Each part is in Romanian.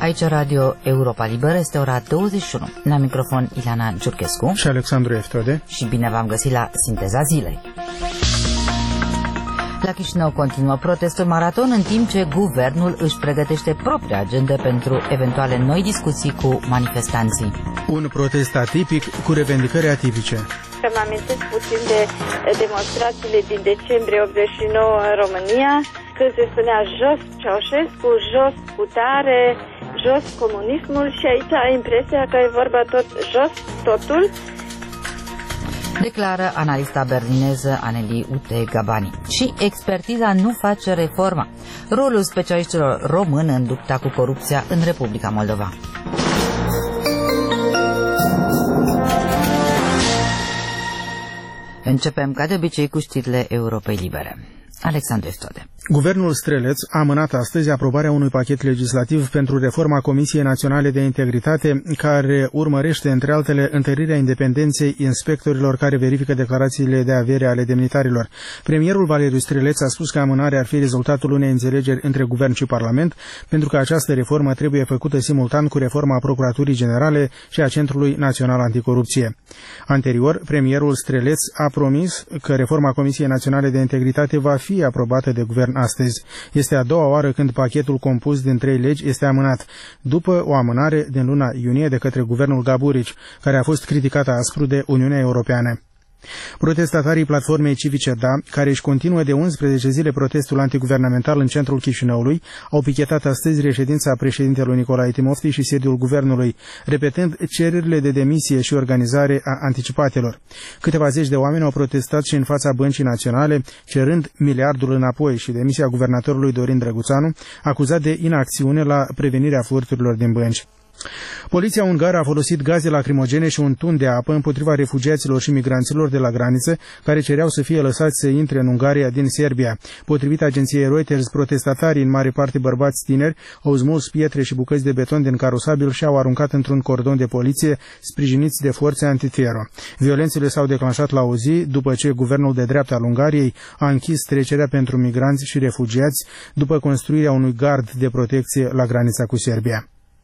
Aici Radio Europa Liberă, este ora 21. La microfon Ileana Giurchescu și Alexandru Eftode. Și bine v-am găsit la Sinteza Zilei. La Chișinău continuă protestul maraton, în timp ce guvernul își pregătește propria agendă pentru eventuale noi discuții cu manifestanții. Un protest atipic cu revendicări atipice. Mă amintesc puțin de demonstrațiile din decembrie 89 în România, când se spunea jos Ceaușescu, jos putare, jos comunismul, și aici ai impresia că e vorba tot jos totul. Declară analista berlineză Aneli Ute-Gabani. Și expertiza nu face reforma. Rolul specialiștilor români în lupta cu corupția în Republica Moldova. Începem ca de obicei cu știrile Europei Libere. Alexandru Eftode. Guvernul Streleț a amânat astăzi aprobarea unui pachet legislativ pentru reforma Comisiei Naționale de Integritate, care urmărește, între altele, întărirea independenței inspectorilor care verifică declarațiile de avere ale demnitarilor. Premierul Valeriu Streleț a spus că amânarea ar fi rezultatul unei înțelegeri între Guvern și Parlament, pentru că această reformă trebuie făcută simultan cu reforma Procuraturii Generale și a Centrului Național Anticorupție. Anterior, premierul Streleț a promis că reforma Comisiei Naționale de Integritate va fi aprobată de guvern astăzi. Este a doua oară când pachetul compus din 3 legi este amânat, după o amânare din luna iunie de către guvernul Gaburici, care a fost criticată aspru de Uniunea Europeană. Protestatarii Platformei Civice Da, care își continuă de 11 zile protestul antiguvernamental în centrul Chișinăului, au pichetat astăzi reședința președintelui Nicolae Timofti și sediul guvernului, repetând cererile de demisie și organizare a anticipatelor. Câteva zeci de oameni au protestat și în fața Băncii Naționale, cerând miliardul înapoi și demisia guvernatorului Dorin Drăguțanu, acuzat de inacțiune la prevenirea furturilor din bănci. Poliția ungară a folosit gaze lacrimogene și un tun de apă împotriva refugiaților și migranților de la graniță, care cereau să fie lăsați să intre în Ungaria din Serbia. Potrivit agenției Reuters, protestatarii, în mare parte bărbați tineri, au smuls pietre și bucăți de beton din carosabil și au aruncat într-un cordon de poliție, sprijiniți de forțe antifiero. Violențele s-au declanșat la o zi după ce guvernul de dreapta al Ungariei a închis trecerea pentru migranți și refugiați după construirea unui gard de protecție la granița cu Serbia.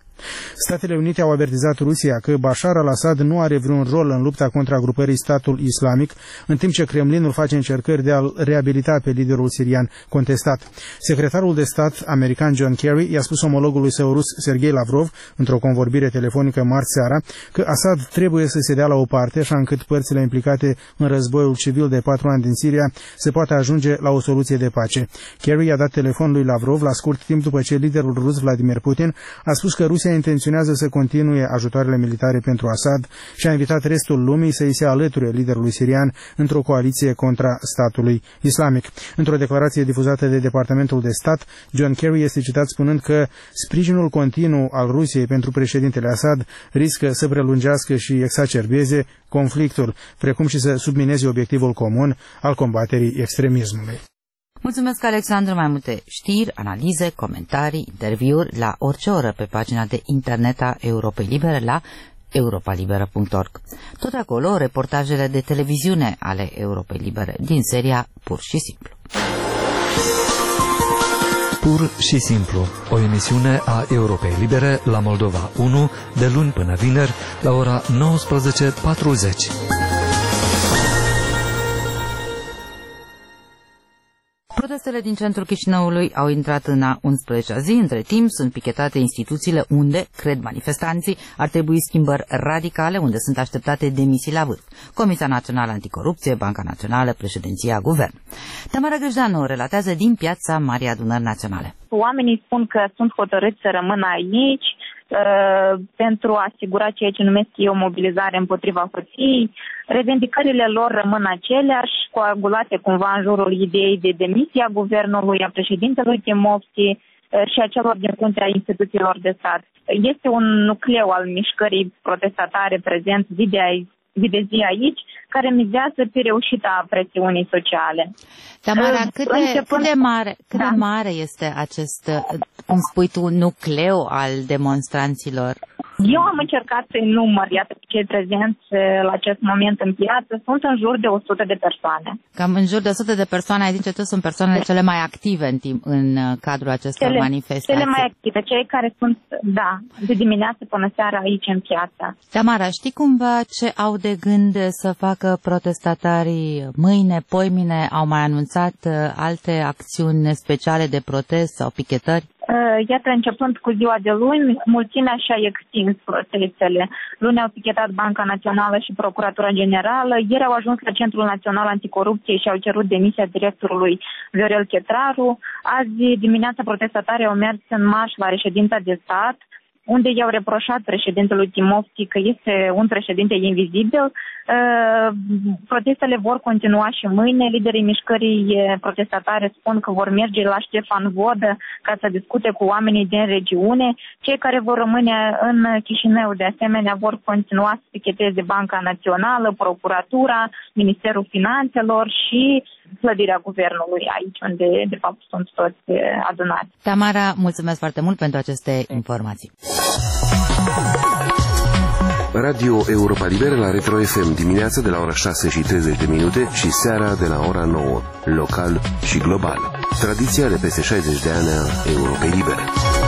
Statele Unite au avertizat Rusia că Bashar al-Assad nu are vreun rol în lupta contra grupării Statul Islamic, în timp ce Kremlinul face încercări de a-l reabilita pe liderul sirian contestat. Secretarul de stat american John Kerry i-a spus omologului său rus Sergei Lavrov, într-o convorbire telefonică marți seara, că Assad trebuie să se dea la o parte, așa încât părțile implicate în războiul civil de 4 ani din Siria se poată ajunge la o soluție de pace. Kerry a dat telefon lui Lavrov la scurt timp după ce liderul rus Vladimir Putin a spus că Rusia intenționează să continue ajutoarele militare pentru Assad și a invitat restul lumii să îi se alăture liderului sirian într-o coaliție contra statului islamic. Într-o declarație difuzată de Departamentul de Stat, John Kerry este citat spunând că sprijinul continuu al Rusiei pentru președintele Assad riscă să prelungească și exacerbeze conflictul, precum și să submineze obiectivul comun al combaterii extremismului. Mulțumesc, Alexandru. Mai multe știri, analize, comentarii, interviuri la orice oră pe pagina de internet a Europei Libere la europalibera.org. Tot acolo, reportajele de televiziune ale Europei Libere din seria Pur și Simplu. Pur și Simplu, o emisiune a Europei Libere la Moldova 1, de luni până vineri, la ora 19:40. Protestele din centrul Chișinăului au intrat în a 11-a zi. Între timp sunt pichetate instituțiile unde, cred manifestanții, ar trebui schimbări radicale, unde sunt așteptate demisii la vârf. Comisia Națională Anticorupție, Banca Națională, Președinția, Guvern. Tamara Grăjdanu relatează din Piața Marii Adunări Naționale. Oamenii spun că sunt hotărâți să rămână aici pentru a asigura ceea ce numesc eu mobilizare împotriva hărției. Revendicările lor rămân aceleași, coagulate cumva în jurul ideii de demisie a guvernului, a președintelui Timofti și a celor din fruntea instituțiilor de stat. Este un nucleu al mișcării protestatare prezent zi de zi aici, care mizează pe reușita presiunii sociale. Tamara, cât de mare este acest, cum spui tu, nucleu al demonstranților? Eu am încercat să-i număr, iată, cei prezenți la acest moment în piață, sunt în jur de 100 de persoane. Cam în jur de 100 de persoane, adică ce sunt persoanele cele mai active în cadrul acestor manifestații? Cele mai active, cei care sunt, de dimineață până seara aici în piață. Tamara, știi cumva ce au de gând să facă protestatarii mâine, poimine? Au mai anunțat alte acțiuni speciale de protest sau pichetări? Iată, începând cu ziua de luni, mulțimea și-a extins protestele. Luni au pichetat Banca Națională și Procuratura Generală, ieri au ajuns la Centrul Național Anticorupție și au cerut demisia directorului Viorel Chetraru. Azi dimineața protestatarii au mers în marș la reședința de stat, unde i-au reproșat președintelui Timovski că este un președinte invizibil. Protestele vor continua și mâine. Liderii mișcării protestatare spun că vor merge la Ștefan Vodă ca să discute cu oamenii din regiune. Cei care vor rămâne în Chișinău, de asemenea, vor continua să picheteze Banca Națională, Procuratura, Ministerul Finanțelor și clădirea guvernului, aici unde, de fapt, sunt toți adunați. Tamara, mulțumesc foarte mult pentru aceste informații. Radio Europa Liberă la Retro FM dimineața de la ora 6:30 și seara de la ora 9, local și global. Tradiția de peste 60 de ani a Europei Libere.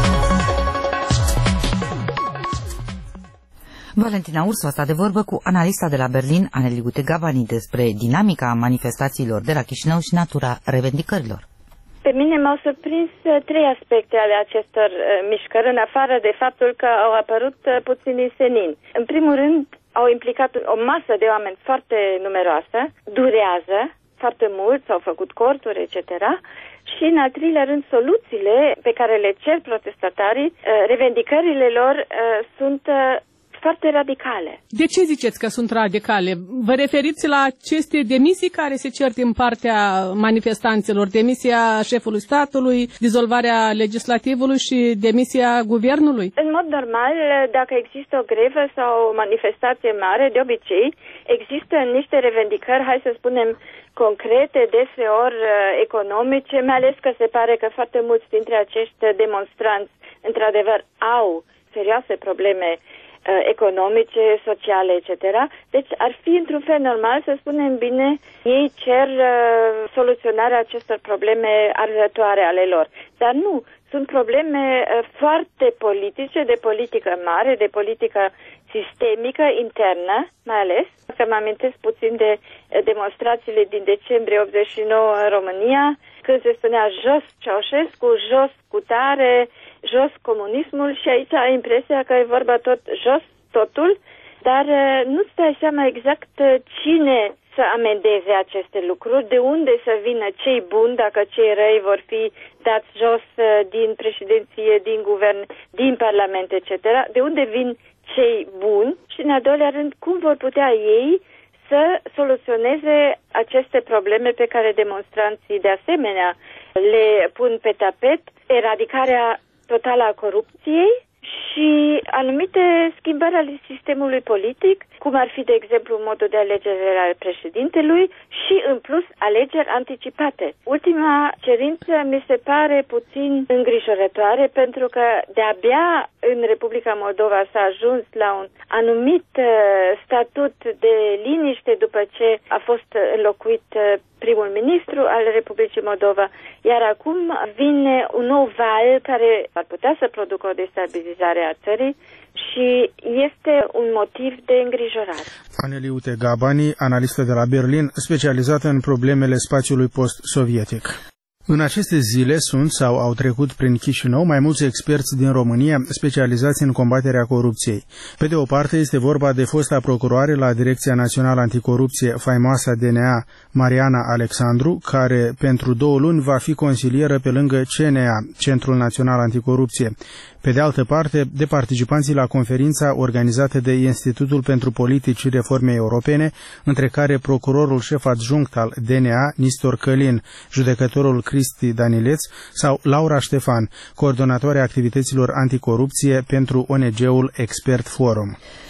Valentina Ursu a stat de vorbă cu analista de la Berlin, Aneli Gutegabani, despre dinamica manifestațiilor de la Chișinău și natura revendicărilor. Pe mine m-au surprins trei aspecte ale acestor mișcări, în afară de faptul că au apărut puțini senini. În primul rând, au implicat o masă de oameni foarte numeroasă, durează foarte mult, s-au făcut corturi, etc. Și, în al treilea rând, soluțiile pe care le cer protestatarii, revendicările lor sunt foarte radicale. De ce ziceți că sunt radicale? Vă referiți la aceste demisii care se cer din partea manifestanților? Demisia șefului statului, dizolvarea legislativului și demisia guvernului? În mod normal, dacă există o grevă sau o manifestație mare, de obicei, există niște revendicări, hai să spunem, concrete, deseori economice, mai ales că se pare că foarte mulți dintre acești demonstranți, într-adevăr, au serioase probleme economice, sociale, etc. Deci ar fi într-un fel normal să spunem bine, ei cer soluționarea acestor probleme arzătoare ale lor. Dar nu, sunt probleme foarte politice, de politică mare, de politică sistemică, internă, mai ales. Să mă amintesc puțin de demonstrațiile din decembrie 89 în România, când se spunea jos Ceaușescu, jos cutare, jos comunismul, și aici ai impresia că e vorba tot jos, totul, dar nu-ți dai seama exact cine să amendeze aceste lucruri, de unde să vină cei buni, dacă cei răi vor fi dați jos din președinție, din guvern, din parlament, etc., de unde vin cei buni și, în al doilea rând, cum vor putea ei să soluționeze aceste probleme pe care demonstranții de asemenea le pun pe tapet, eradicarea totală a corupției și anumite schimbări ale sistemului politic, cum ar fi, de exemplu, modul de alegere al președintelui și, în plus, alegeri anticipate. Ultima cerință mi se pare puțin îngrijorătoare, pentru că de-abia în Republica Moldova s-a ajuns la un anumit statut de liniște după ce a fost înlocuit primul ministru al Republicii Moldova, iar acum vine un nou val care ar putea să producă o destabilizare a țării și este un motiv de îngrijorare. Aneli Gutegabani, analistă de la Berlin, specializată în problemele spațiului post-sovietic. În aceste zile sunt sau au trecut prin Chișinău mai mulți experți din România specializați în combaterea corupției. Pe de o parte este vorba de fosta procuroare la Direcția Națională Anticorupție, faimoasa DNA, Mariana Alexandru, care pentru 2 luni va fi consilieră pe lângă CNA, Centrul Național Anticorupție. Pe de altă parte, de participanții la conferința organizată de Institutul pentru Politici și Reforme Europene, între care procurorul șef adjunct al DNA, Nistor Călin, judecătorul Cristi Danileț sau Laura Ștefan, coordonatoarea activităților anticorupție pentru ONG-ul Expert Forum.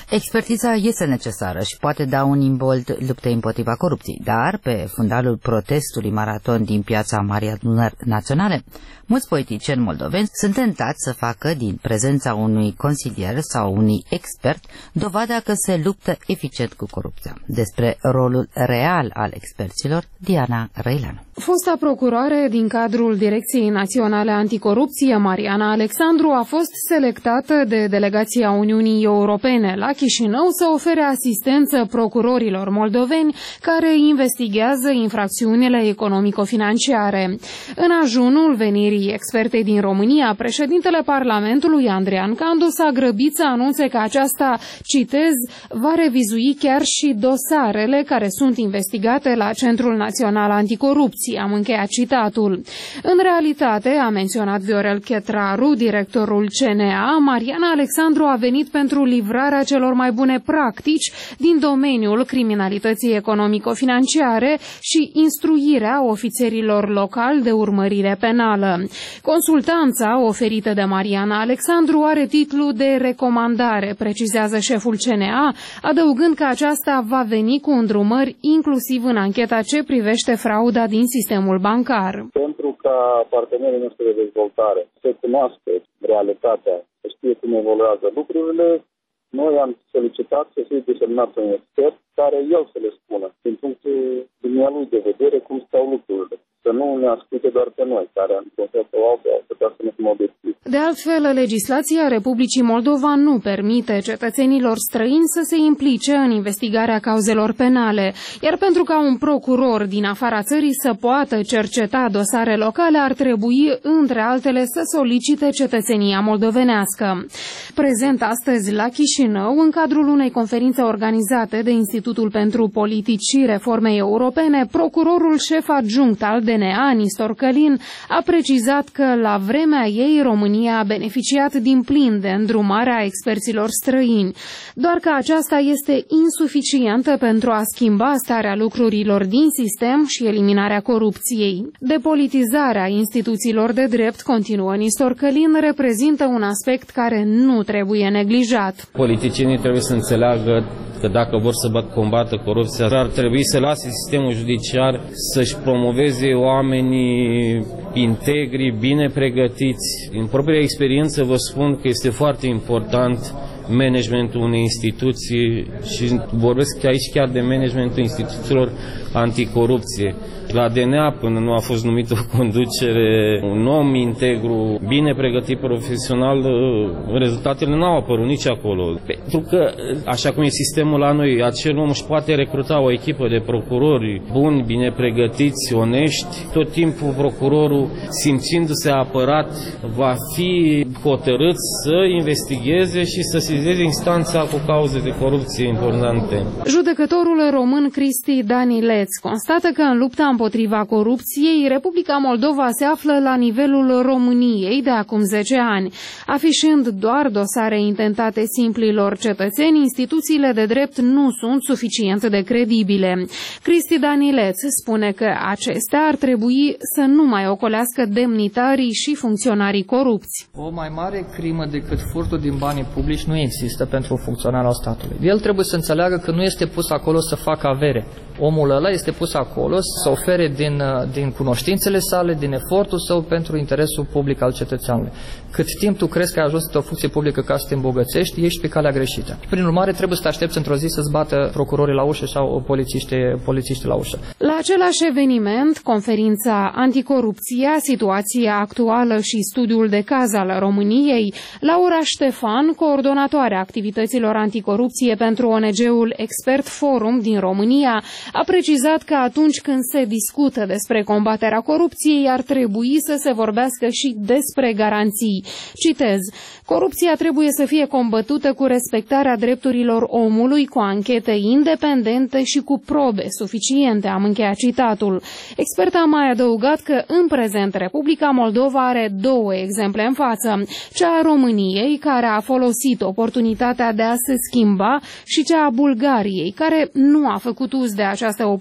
Expertiza este necesară și poate da un imbold luptei împotriva corupției, dar pe fundalul protestului maraton din piața Marii Adunări Naționale, mulți politicieni moldoveni sunt tentați să facă din prezența unui consilier sau unui expert dovada că se luptă eficient cu corupția. Despre rolul real al experților, Diana Răileanu. Fosta procuroare din cadrul Direcției Naționale Anticorupție, Mariana Alexandru, a fost selectată de delegația Uniunii Europene la Chișinău să ofere asistență procurorilor moldoveni care investighează infracțiunile economico-financiare. În ajunul venirii expertei din România, președintele Parlamentului, Andrean Candu, s-a grăbit să anunțe că aceasta, citez, va revizui chiar și dosarele care sunt investigate la Centrul Național Anticorupție. Am încheiat citatul. În realitate, a menționat Viorel Chetraru, directorul CNA, Mariana Alexandru a venit pentru livrarea celor mai bune practici din domeniul criminalității economico-financiare și instruirea ofițerilor locali de urmărire penală. Consultanța oferită de Mariana Alexandru are titlu de recomandare, precizează șeful CNA, adăugând că aceasta va veni cu îndrumări inclusiv în ancheta ce privește frauda din sistemul bancar. Pentru ca partenerii noștri de dezvoltare să cunoască realitatea, să știe cum evoluează lucrurile, noi am solicitat să fie desemnat un expert care el să le spună, din punctul dumnealui de vedere, cum stau lucrurile. Să nu ne asculte doar pe noi, care în proces sau altul au putea să ne fim obiectivi. De altfel, legislația Republicii Moldova nu permite cetățenilor străini să se implice în investigarea cauzelor penale, iar pentru ca un procuror din afara țării să poată cerceta dosare locale, ar trebui, între altele, să solicite cetățenia moldovenească. Prezent astăzi la Chișinău, în cadrul unei conferințe organizate de Institutul pentru Politici și Reforme Europene, procurorul șef adjunct al DNA, Nistor Călin, a precizat că la vremea ei România a beneficiat din plin de îndrumarea experților străini, doar că aceasta este insuficientă pentru a schimba starea lucrurilor din sistem și eliminarea corupției. Depolitizarea instituțiilor de drept, continuă Nistor Călin, reprezintă un aspect care nu trebuie neglijat. Politicienii trebuie să înțeleagă că dacă vor să combată corupția, ar trebui să lase sistemul judiciar să-și promoveze oamenii integri, bine pregătiți. Din propria experiență vă spun că este foarte important managementul unei instituții și vorbesc aici chiar de managementul instituțiilor anticorupție. La DNA, până nu a fost numit o conducere, un om integru, bine pregătit profesional, rezultatele nu au apărut nici acolo. Pentru că, așa cum e sistemul la noi, acel om își poate recruta o echipă de procurori buni, bine pregătiți, onești. Tot timpul procurorul, simțindu-se apărat, va fi hotărât să investigheze și să sesizeze instanța cu cauze de corupție importante. Judecătorul român Cristi Danileț constată că în lupta împotriva corupției, Republica Moldova se află la nivelul României de acum 10 ani. Afișând doar dosare intentate simplilor cetățeni, instituțiile de drept nu sunt suficient de credibile. Cristi Danileț spune că acestea ar trebui să nu mai ocolească demnitarii și funcționarii corupți. O mai mare crimă decât furtul din banii publici nu există pentru un funcționar al statului. El trebuie să înțeleagă că nu este pus acolo să facă avere. Omul ăla este pus acolo să ofere din cunoștințele sale, din efortul său pentru interesul public al cetățeanului. Cât timp tu crezi că ai ajuns într-o funcție publică ca să te îmbogățești, ești pe calea greșită. Prin urmare, trebuie să te aștepți într-o zi să-ți bată procurorii la ușă sau polițiștii la ușă. La același eveniment, conferința Anticorupția, situația actuală și studiul de caz al României, Laura Ștefan, coordonatoarea activităților anticorupție pentru ONG-ul Expert Forum din România, a precizat că atunci când se discută despre combaterea corupției, ar trebui să se vorbească și despre garanții. Citez: corupția trebuie să fie combătută cu respectarea drepturilor omului, cu anchete independente și cu probe suficiente. Am încheiat citatul. Experta a mai adăugat că în prezent Republica Moldova are două exemple în față. Cea a României, care a folosit oportunitatea de a se schimba, și cea a Bulgariei, care nu a făcut uz de această oportunitate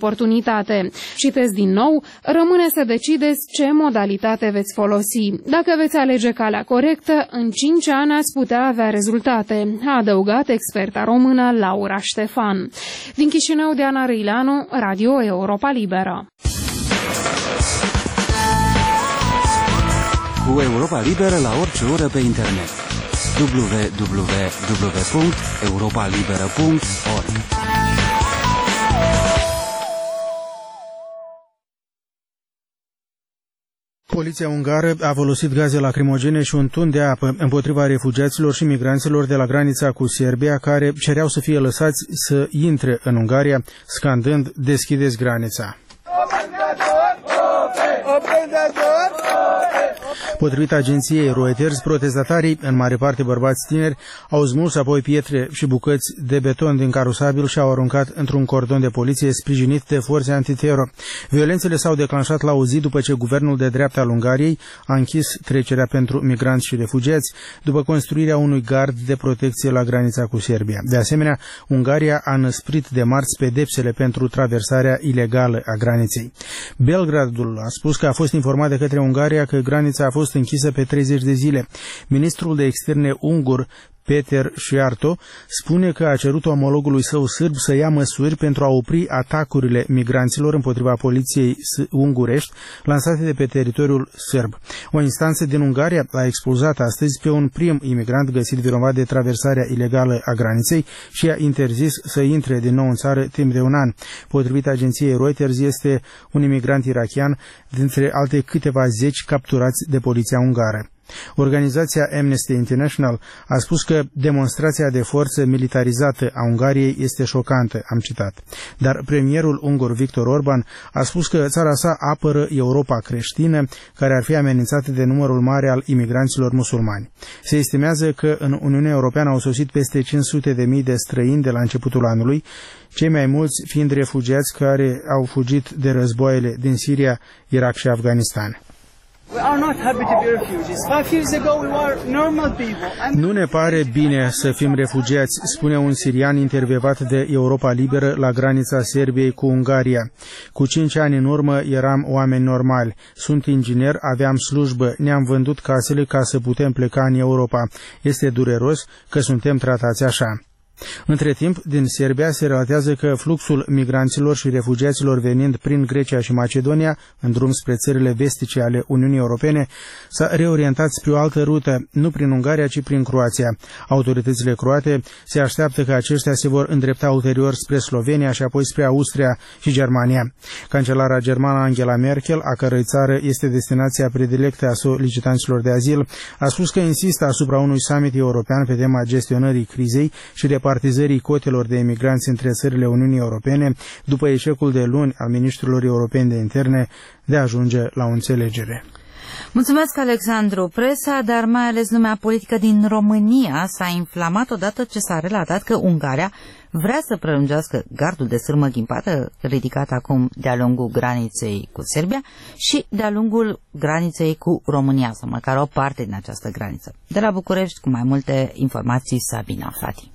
oportunitate. Citez din nou, rămâne să decideți ce modalitate veți folosi. Dacă veți alege calea corectă, în 5 ani ați putea avea rezultate, a adăugat experta română Laura Ștefan. Din Chișinău, Diana Răileanu, Radio Europa Liberă. Cu Europa Liberă la orice oră pe internet. www.europalibera.org. Poliția ungară a folosit gaze lacrimogene și un tun de apă împotriva refugiaților și migranților de la granița cu Serbia, care cereau să fie lăsați să intre în Ungaria, scandând "Deschideți granița". Potrivit agenției Reuters, protestatarii, în mare parte bărbați tineri, au smuls apoi pietre și bucăți de beton din carosabil și au aruncat într-un cordon de poliție sprijinit de forțe antiteror. Violențele s-au declanșat la o zi după ce guvernul de dreapta al Ungariei a închis trecerea pentru migranți și refugiați, după construirea unui gard de protecție la granița cu Serbia. De asemenea, Ungaria a năsprit de marți pedepsele pentru traversarea ilegală a graniței. Belgradul a spus că a fost informat de către Ungaria că granița a fost închisă pe 30 de zile. Ministrul de externe ungur, Peter Șiarto, spune că a cerut omologului său sârb să ia măsuri pentru a opri atacurile migranților împotriva poliției ungurești lansate de pe teritoriul sârb. O instanță din Ungaria a expulzat astăzi pe un prim imigrant găsit vinovat de traversarea ilegală a graniței și a interzis să intre din nou în țară timp de un an. Potrivit agenției Reuters, este un imigrant irachian dintre alte câteva zeci capturați de poliția ungară. Organizația Amnesty International a spus că demonstrația de forță militarizată a Ungariei este șocantă, am citat. Dar premierul ungur Viktor Orban a spus că țara sa apără Europa creștină, care ar fi amenințată de numărul mare al imigranților musulmani. Se estimează că în Uniunea Europeană au sosit peste 500.000 de străini de la începutul anului, cei mai mulți fiind refugiați care au fugit de războaiele din Siria, Irak și Afganistan. Nu ne pare bine să fim refugiați, spune un sirian intervievat de Europa Liberă la granița Serbiei cu Ungaria. Cu 5 ani în urmă eram oameni normali. Sunt inginer, aveam slujbă, ne-am vândut casele ca să putem pleca în Europa. Este dureros că suntem tratați așa. Între timp, din Serbia se relatează că fluxul migranților și refugiaților venind prin Grecia și Macedonia, în drum spre țările vestice ale Uniunii Europene, s-a reorientat spre o altă rută, nu prin Ungaria, ci prin Croația. Autoritățile croate se așteaptă că aceștia se vor îndrepta ulterior spre Slovenia și apoi spre Austria și Germania. Cancelara germană Angela Merkel, a cărei țară este destinația predilectă a solicitanților de azil, a spus că insistă asupra unui summit european pe tema gestionării crizei și repartizării cotelor de emigranți între țările Uniunii Europene, după eșecul de luni al ministrilor europeni de interne de a ajunge la o înțelegere. Mulțumesc, Alexandru. Presa, dar mai ales lumea politică din România s-a inflamat odată ce s-a relatat că Ungaria vrea să prelungească gardul de sârmă ghimpată ridicat acum de-a lungul graniței cu Serbia și de-a lungul graniței cu România, sau măcar o parte din această graniță. De la București, cu mai multe informații, Sabina Fati.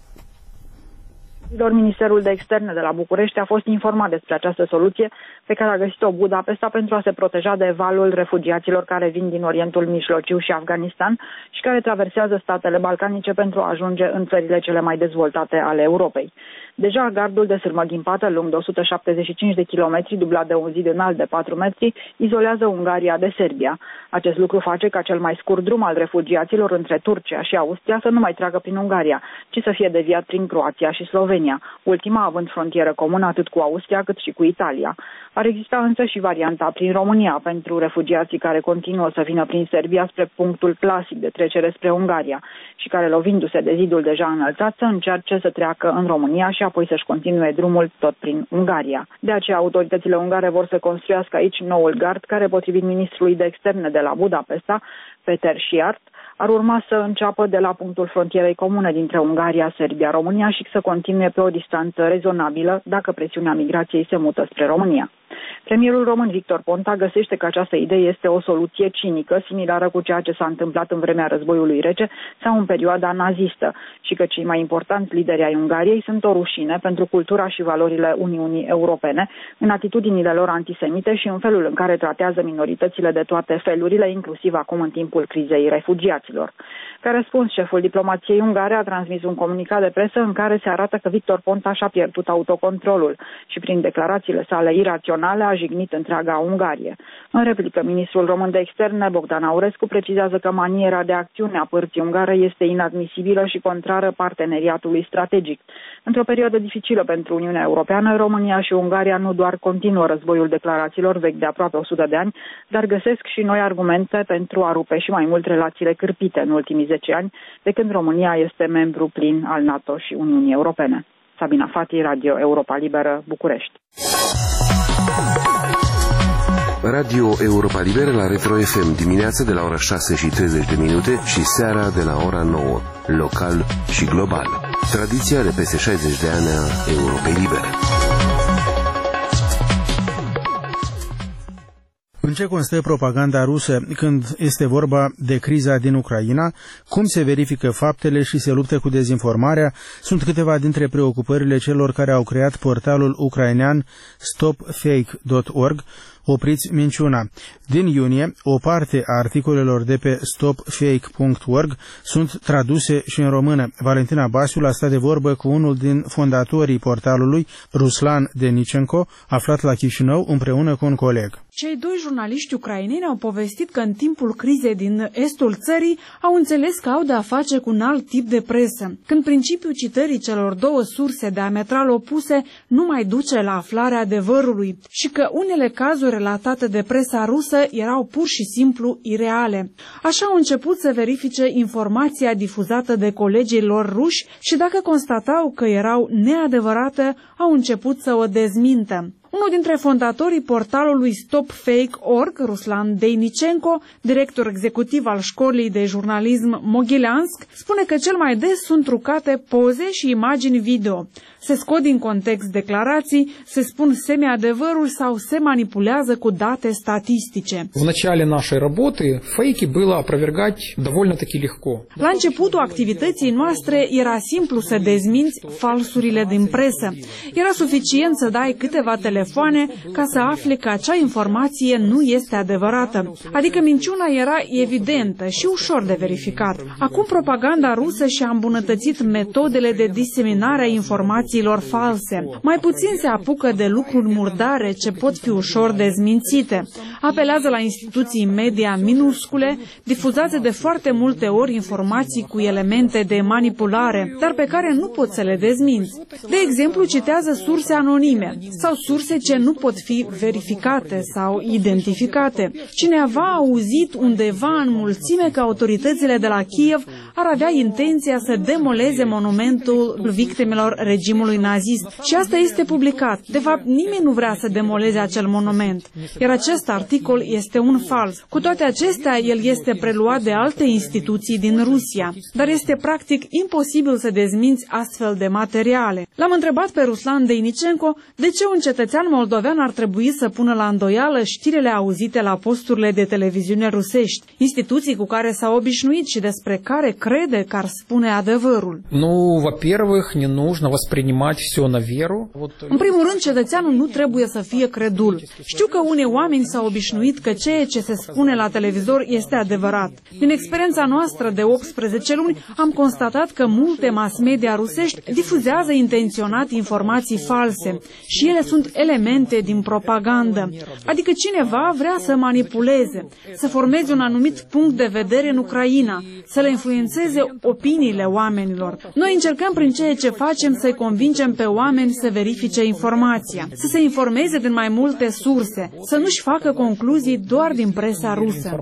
Ministerul de Externe de la București a fost informat despre această soluție pe care a găsit-o Budapesta pentru a se proteja de valul refugiaților care vin din Orientul Mijlociu și Afganistan și care traversează statele balcanice pentru a ajunge în țările cele mai dezvoltate ale Europei. Deja gardul de sârmă ghimpată, lung de 175 de kilometri, dublat de un zid înalt de 4 metri, izolează Ungaria de Serbia. Acest lucru face ca cel mai scurt drum al refugiaților între Turcia și Austria să nu mai tragă prin Ungaria, ci să fie deviat prin Croația și Slovenia, ultima având frontieră comună atât cu Austria cât și cu Italia. Ar exista însă și varianta prin România pentru refugiații care continuă să vină prin Serbia spre punctul clasic de trecere spre Ungaria și care, lovindu-se de zidul deja înălțat, să încerce să treacă în România și apoi să-și continue drumul tot prin Ungaria. De aceea, autoritățile ungare vor să construiască aici noul gard, care, potrivit ministrului de externe de la Budapesta, Peter Șiart, ar urma să înceapă de la punctul frontierei comune dintre Ungaria, Serbia, România și să continue pe o distanță rezonabilă dacă presiunea migrației se mută spre România. Premierul român Victor Ponta găsește că această idee este o soluție cinică, similară cu ceea ce s-a întâmplat în vremea războiului rece sau în perioada nazistă și că cei mai importanți lideri ai Ungariei sunt o rușine pentru cultura și valorile Uniunii Europene, în atitudinile lor antisemite și în felul în care tratează minoritățile de toate felurile, inclusiv acum în timpul crizei refugiaților. Ca răspuns, șeful diplomației ungare a transmis un comunicat de presă în care se arată că Victor Ponta și-a pierdut autocontrolul și prin declarațiile sale iraționale a jignit întreaga Ungarie. În replică, ministrul român de externe, Bogdan Aurescu, precizează că maniera de acțiune a părții ungare este inadmisibilă și contrară parteneriatului strategic. Într-o perioadă dificilă pentru Uniunea Europeană, România și Ungaria nu doar continuă războiul declarațiilor vechi de aproape 100 de ani, dar găsesc și noi argumente pentru a rupe și mai mult relațiile cârpite în ultimii 10 ani, de când România este membru plin al NATO și Uniunii Europene. Sabina Fati, Radio Europa Liberă, București. Radio Europa Liberă la Retro FM dimineața de la ora 6:30 și seara de la ora 9, local și global. Tradiția de peste 60 de ani a Europei Libere. În ce constă propaganda rusă când este vorba de criza din Ucraina, cum se verifică faptele și se luptă cu dezinformarea, sunt câteva dintre preocupările celor care au creat portalul ucrainean stopfake.org, Opriți minciuna. Din iunie, o parte a articolelor de pe stopfake.org sunt traduse și în română. Valentina Basiul a stat de vorbă cu unul din fondatorii portalului, Ruslan Denicenko, aflat la Chișinău împreună cu un coleg. Cei doi jurnaliști ucraineni au povestit că în timpul crizei din estul țării au înțeles că au de-a face cu un alt tip de presă, când principiul citării celor două surse diametral opuse nu mai duce la aflarea adevărului și că unele cazuri relatate de presa rusă erau pur și simplu ireale. Așa au început să verifice informația difuzată de colegii lor ruși și dacă constatau că erau neadevărate, au început să o dezmintă. Unul dintre fondatorii portalului stopfake.org, Ruslan Denicenko, director executiv al școlii de jurnalism Moghileansk, spune că cel mai des sunt trucate poze și imagini video. Se scot din context declarații, se spun semi-adevăruri sau se manipulează cu date statistice. В начале нашей работы фейки было опровергать довольно-таки легко. La începutul activității noastre era simplu să dezminți falsurile din presă. Era suficient să dai câteva telefoane ca să afli că acea informație nu este adevărată. Adică minciuna era evidentă și ușor de verificat. Acum propaganda rusă și-a îmbunătățit metodele de diseminare a informațiilor false. Mai puțin se apucă de lucruri murdare ce pot fi ușor dezmințite. Apelează la instituții media minuscule, difuzate de foarte multe ori informații cu elemente de manipulare, dar pe care nu pot să le dezminți. De exemplu, citează surse anonime sau surse ce nu pot fi verificate sau identificate. Cineva a auzit undeva în mulțime că autoritățile de la Kiev ar avea intenția să demoleze monumentul victimelor regimului nazist. Și asta este publicat. De fapt, nimeni nu vrea să demoleze acel monument. Iar acest articol este un fals. Cu toate acestea, el este preluat de alte instituții din Rusia. Dar este practic imposibil să dezminți astfel de materiale. L-am întrebat pe Ruslan Denicenko de ce un cetățean moldovean ar trebui să pună la îndoială știrile auzite la posturile de televiziune rusești, instituții cu care s-a obișnuit și despre care crede că ar spune adevărul. În primul rând, cetățeanul nu trebuie să fie credul. Știu că unii oameni s-au obișnuit că ceea ce se spune la televizor este adevărat. Din experiența noastră de 18 luni, am constatat că multe mass media rusești difuzează intenționat informații false și ele sunt elemente din propagandă. Adică cineva vrea să manipuleze, să formeze un anumit punct de vedere în Ucraina, să le influențeze opiniile oamenilor. Noi încercăm prin ceea ce facem să-i convingem pe oameni să verifice informația, să se informeze din mai multe surse, să nu-și facă concluzii doar din presa rusă.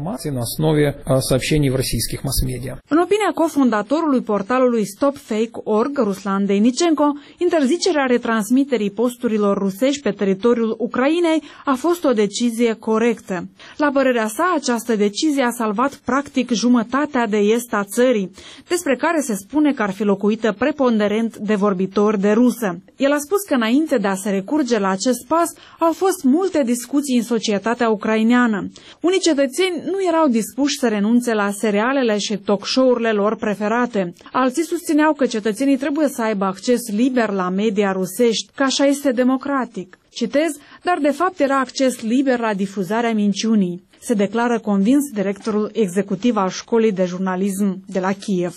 În opinia cofondatorului portalului stopfake.org, Ruslan Denicenko, interzicerea retransmiterii posturilor rusești pe teritoriul Ucrainei a fost o decizie corectă. La părerea sa, această decizie a salvat practic jumătatea de est a țării, despre care se spune că ar fi locuită preponderent de vorbitori de rusă. El a spus că înainte de a se recurge la acest pas, au fost multe discuții în societatea ucraineană. Unii cetățeni nu erau dispuși să renunțe la serialele și talk show-urile lor preferate. Alții susțineau că cetățenii trebuie să aibă acces liber la media rusești, că așa este democratic. Citez, dar de fapt era acces liber la difuzarea minciunii. Se declară convins directorul executiv al școlii de jurnalism de la Kiev.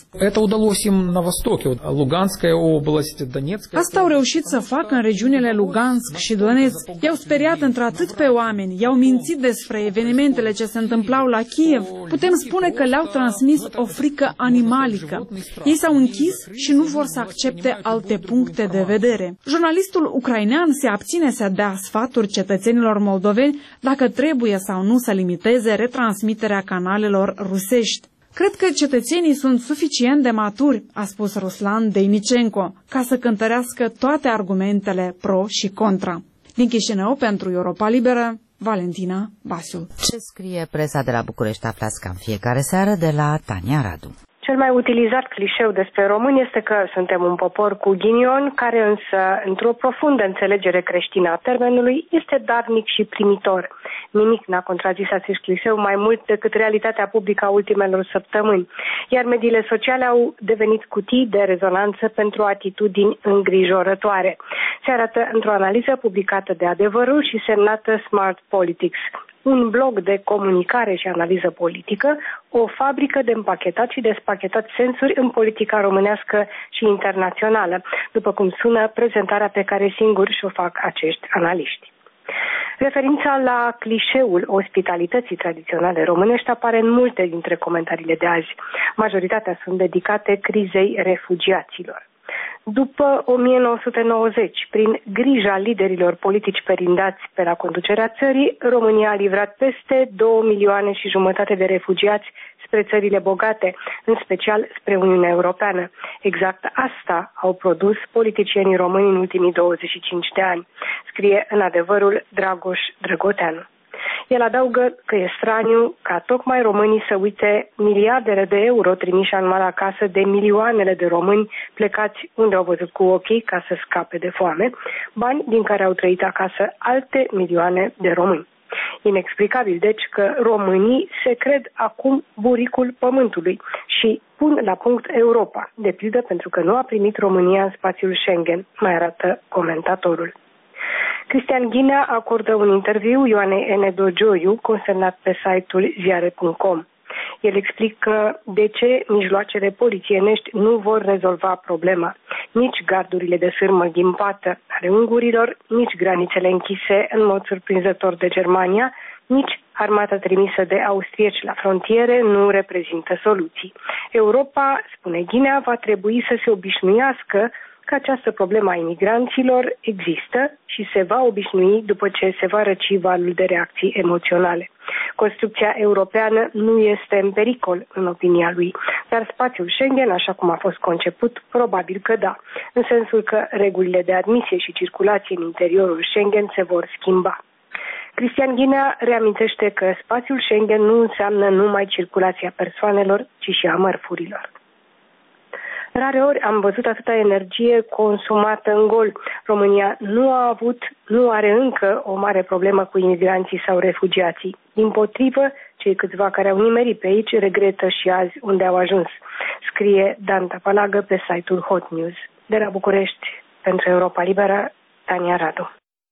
Asta au reușit să facă în regiunile Lugansk și Donetsk. I-au speriat într-atât pe oameni, i-au mințit despre evenimentele ce se întâmplau la Kiev. Putem spune că le-au transmis o frică animalică. Ei s-au închis și nu vor să accepte alte puncte de vedere. Jurnalistul ucrainean se abține să dea sfaturi cetățenilor moldoveni dacă trebuie sau nu să limiteze retransmiterea canalelor rusești. Cred că cetățenii sunt suficient de maturi, a spus Ruslan Deinicenko, ca să cântărească toate argumentele pro și contra. Din Chișinău, pentru Europa Liberă, Valentina Basiu. Ce scrie presa de la București aflați ca în fiecare seară de la Tania Radu. Cel mai utilizat clișeu despre români este că suntem un popor cu ghinion, care însă, într-o profundă înțelegere creștină a termenului, este darnic și primitor. Nimic n-a contrazis acest clișeu mai mult decât realitatea publică a ultimelor săptămâni, iar mediile sociale au devenit cutii de rezonanță pentru atitudini îngrijorătoare. Se arată într-o analiză publicată de Adevărul și semnată Smart Politics, un blog de comunicare și analiză politică, o fabrică de împachetat și despachetat sensuri în politica românească și internațională, după cum sună prezentarea pe care singuri și-o fac acești analiști. Referința la clișeul ospitalității tradiționale românești apare în multe dintre comentariile de azi. Majoritatea sunt dedicate crizei refugiaților. După 1990, prin grija liderilor politici perindați pe la conducerea țării, România a livrat peste 2,5 milioane de refugiați spre țările bogate, în special spre Uniunea Europeană. Exact asta au produs politicienii români în ultimii 25 de ani, scrie în Adevărul Dragoș Drăgoteanu. El adaugă că e straniu ca tocmai românii să uite miliardele de euro trimiși anual acasă de milioanele de români plecați unde au văzut cu ochii ca să scape de foame, bani din care au trăit acasă alte milioane de români. Inexplicabil, deci, că românii se cred acum buricul pământului și pun la punct Europa, de pildă pentru că nu a primit România în spațiul Schengen, mai arată comentatorul. Cristian Ghinea acordă un interviu Ioanei N. Dogioiu, consemnat pe site-ul ziare.com. El explică de ce mijloacele polițienești nu vor rezolva problema. Nici gardurile de sârmă ghimpată ale ungurilor, nici granițele închise în mod surprinzător de Germania, nici armata trimisă de austrieci la frontiere nu reprezintă soluții. Europa, spune Ghinea, va trebui să se obișnuiască că această problemă a imigranților există și se va obișnui după ce se va răci valul de reacții emoționale. Construcția europeană nu este în pericol, în opinia lui, dar spațiul Schengen, așa cum a fost conceput, probabil că da, în sensul că regulile de admisie și circulație în interiorul Schengen se vor schimba. Cristian Ghinea reamintește că spațiul Schengen nu înseamnă numai circulația persoanelor, ci și a mărfurilor. Rareori am văzut atâta energie consumată în gol. România nu are încă o mare problemă cu imigranții sau refugiații. Dimpotrivă, cei câțiva care au nimerit pe aici regretă și azi unde au ajuns, scrie Dan Tapalagă pe site-ul Hot News. De la București, pentru Europa Liberă, Tania Radu.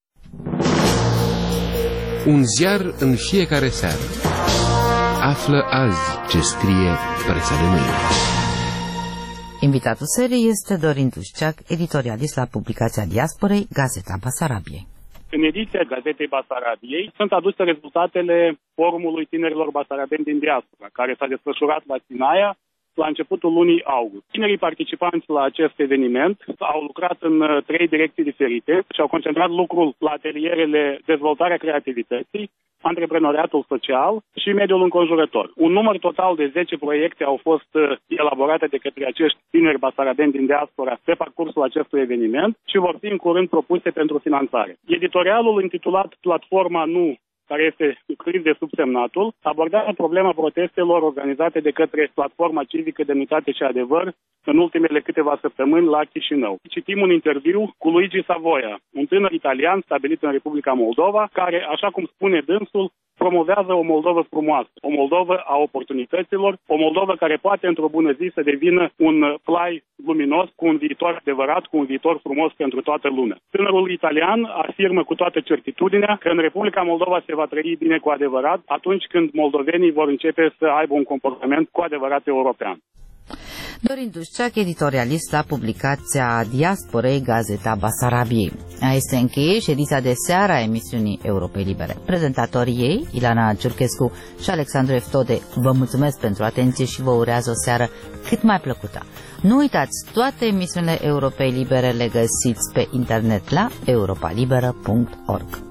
Un ziar în fiecare seară. Află azi ce scrie presa de mâine. Invitatul serii este Dorin Dușceac, editorialist la publicația Diasporei, Gazeta Basarabiei. În ediția Gazetei Basarabiei sunt aduse rezultatele forumului tinerilor basarabeni din diaspora, care s-a desfășurat la Sinaia la începutul lunii august. Tinerii participanți la acest eveniment au lucrat în 3 direcții diferite și au concentrat lucrul la atelierele dezvoltarea creativității, antreprenoriatul social și mediul înconjurător. Un număr total de 10 proiecte au fost elaborate de către acești tineri basarabeni din diaspora pe parcursul acestui eveniment și vor fi în curând propuse pentru finanțare. Editorialul intitulat Platforma Nu, care este scris de subsemnatul, abordează problema protestelor organizate de către Platforma Civică Demnitate și Adevăr în ultimele câteva săptămâni la Chișinău. Citim un interviu cu Luigi Savoia, un tânăr italian stabilit în Republica Moldova, care, așa cum spune dânsul, promovează o Moldovă frumoasă, o Moldovă a oportunităților, o Moldovă care poate într-o bună zi să devină un plai luminos cu un viitor adevărat, cu un viitor frumos pentru toată lumea. Tânărul italian afirmă cu toată certitudinea că în Republica Moldova se va trăi bine cu adevărat atunci când moldovenii vor începe să aibă un comportament cu adevărat european. Dorin Dușceac, editorialist la publicația Diasporei, Gazeta Basarabiei. Este încheie ședința de seară a emisiunii Europei Libere. Prezentatorii ei, Ilana Ciurchescu și Alexandru Eftode, vă mulțumesc pentru atenție și vă urează o seară cât mai plăcută. Nu uitați, toate emisiunile Europei Libere le găsiți pe internet la europalibera.org.